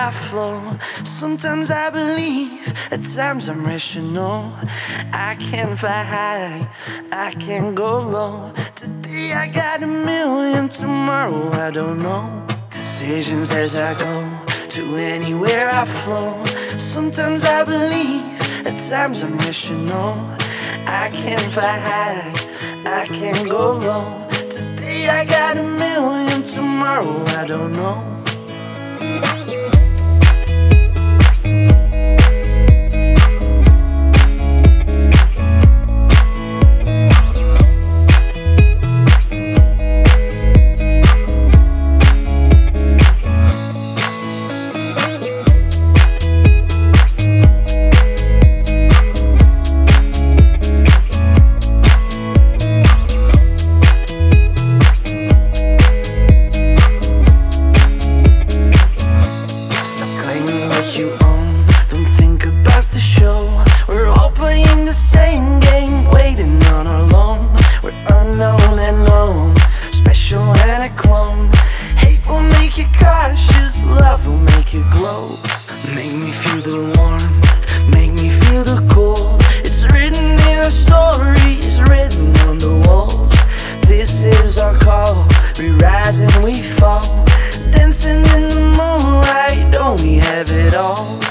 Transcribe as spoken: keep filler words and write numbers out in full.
I flow. Sometimes I believe, at times I'm rational. I can fly high, I can go low. Today I got a million, tomorrow I don't know. Decisions as I go, to anywhere I flow. Sometimes I believe, at times I'm rational. I can fly high, I can go low. Today I got a million, tomorrow I don't know. You own, don't think about the show. We're all playing the same game, waiting on our loan. We're unknown and known, special and a clone. Hate will make you cautious, love will make you glow. Make me feel the warmth, make me feel the cold. It's written in our stories, written on the walls. This is our call, we rise and we fall. Dancing in the moonlight, don't we have it all?